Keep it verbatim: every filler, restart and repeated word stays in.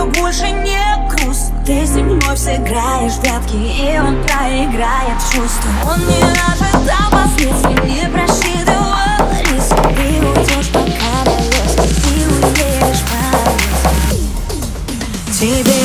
тебе больше не грустно. Ты с ним вновь сыграешь в прятки, и он проиграет в чувства. Он не ожидал последствий, не просчитывал риски. Ты уйдешь пока на леске, ты уедешь по-английски. Тебе